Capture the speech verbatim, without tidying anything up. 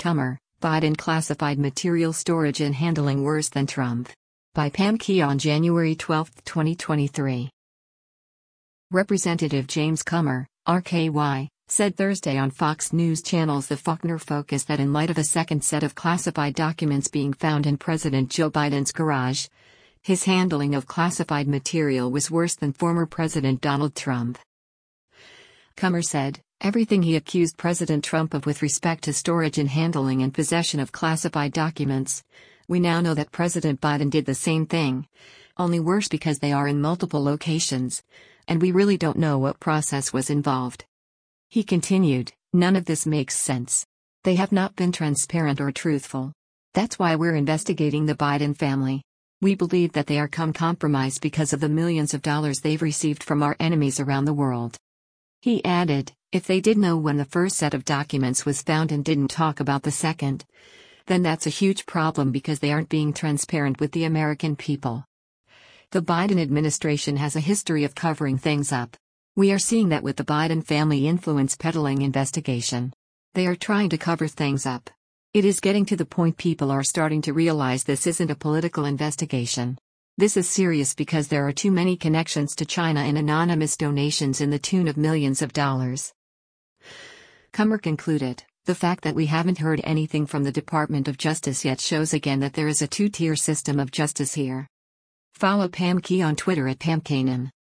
Kummer, Biden classified material storage and handling worse than Trump. By Pam Key on January twelfth, twenty twenty-three. Representative James Kummer, R K Y, said Thursday on Fox News Channel's The Faulkner Focus that in light of a second set of classified documents being found in President Joe Biden's garage, his handling of classified material was worse than former President Donald Trump. Kummer said, "Everything he accused President Trump of with respect to storage and handling and possession of classified documents, we now know that President Biden did the same thing, only worse because they are in multiple locations, and we really don't know what process was involved." He continued, "None of this makes sense. They have not been transparent or truthful. That's why we're investigating the Biden family. We believe that they are compromised because of the millions of dollars they've received from our enemies around the world." He added, "If they did know when the first set of documents was found and didn't talk about the second, then that's a huge problem because they aren't being transparent with the American people." The Biden administration has a history of covering things up. We are seeing that with the Biden family influence peddling investigation. They are trying to cover things up. It is getting to the point people are starting to realize this isn't a political investigation. This is serious because there are too many connections to China and anonymous donations in the tune of millions of dollars. Kummer concluded, "The fact that we haven't heard anything from the Department of Justice yet shows again that there is a two-tier system of justice here." Follow Pam Key on Twitter at Pam Kanan.